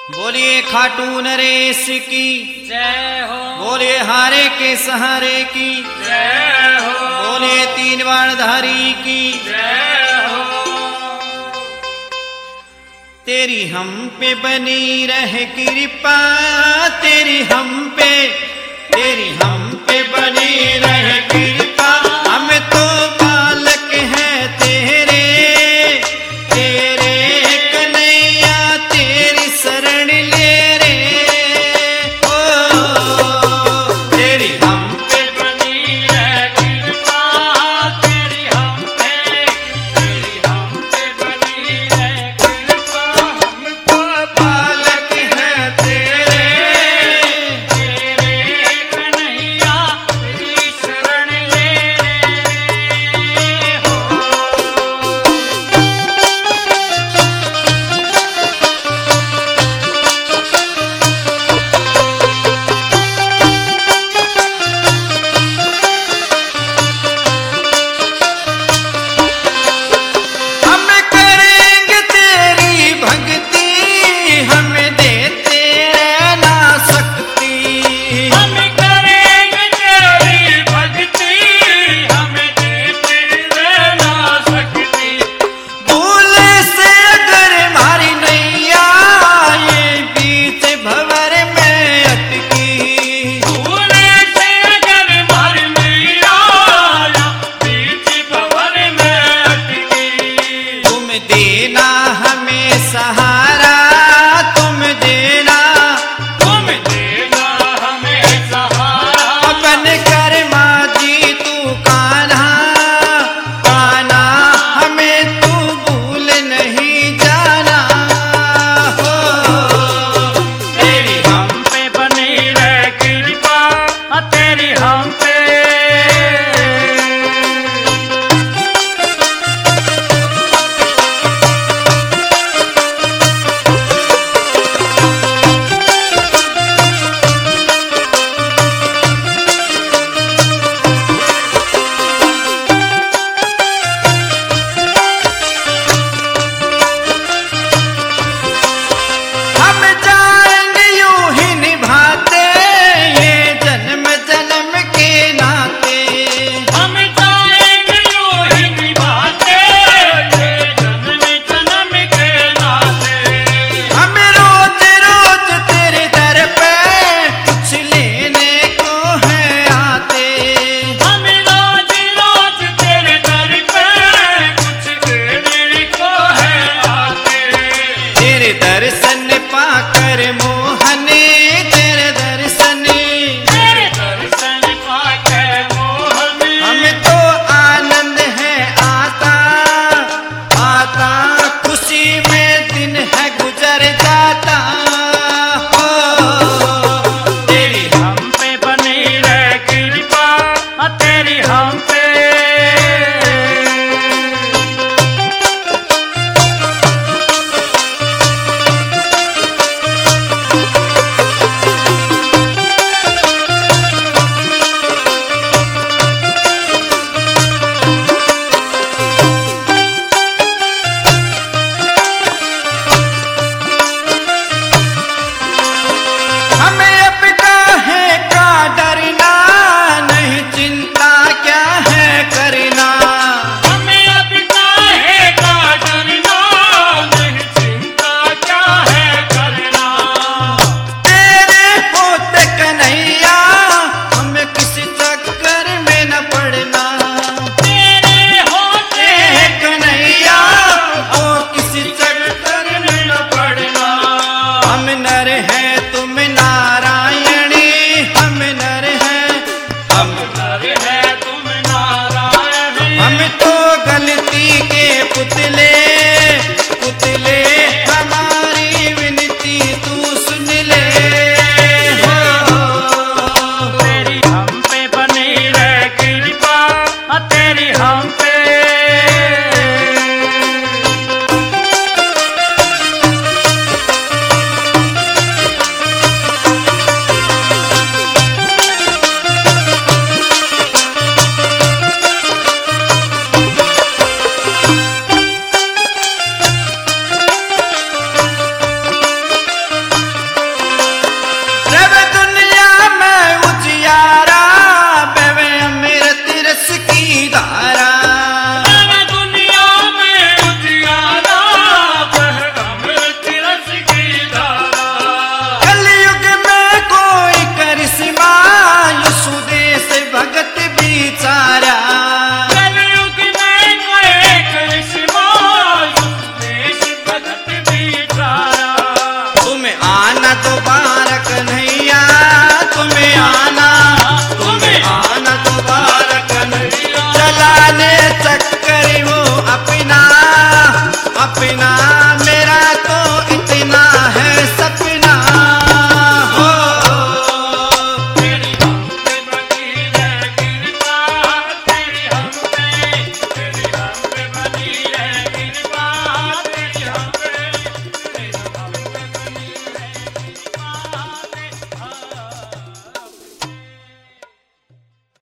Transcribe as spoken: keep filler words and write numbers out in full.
बोलिए खाटू नरेश की जय हो। बोलिए हारे के सहारे की जय हो। बोलिए तीन बाणधारी की जय हो। तेरी हम पे बनी रहे कृपा, तेरी हम पे तेरी हम पे बनी रहे कृपा। हम तो बालक हैं तेरे तेरे कन्हैया, तेरी शरण ले रे। ओ तेरी हम पे बनी रहे कृपा, तेरी हम पे तेरी हम पे बनी रहे कृपा। हम तो बालक हैं तेरे तेरे कन्हैया, तेरी शरण ले रे हो। हम करेंगे तेरी भक्ति, हमें देते रहना शक्ति। हम करेंगे तेरी भक्ति, हमें देते रहना शक्ति। भूल से अगर मारी नैया, ये बीच भंवर में अटकी। भूल से अगर मार मैया, बीच भंवर में अटकी। तुम देना हमें सहारा, तुम देना तुम देना हमें सहारा। अपन कर माझी तू कान्हा कान्हा, हमें तू भूल नहीं जाना। हो तेरी हम हम पे बनी रहे कृपा, तेरी हम पे हम जाएंगे यूं ही निभाते, ये जन्म जन्म के नाते। हम जाएंगे यूं ही निभाते, ये जन्म जन्म के नाते। हम रोज रोज तेरे दर पे कुछ लेने को है आते। हम रोज रोज तेरे दर पे कुछ देने को है आते। तेरे दर्शन पाकर मोहने, तेरे दर्शन तेरे दर्शन पाकर मोहन, हमें तो आनंद है आता आता। खुशी में दिन है गुजर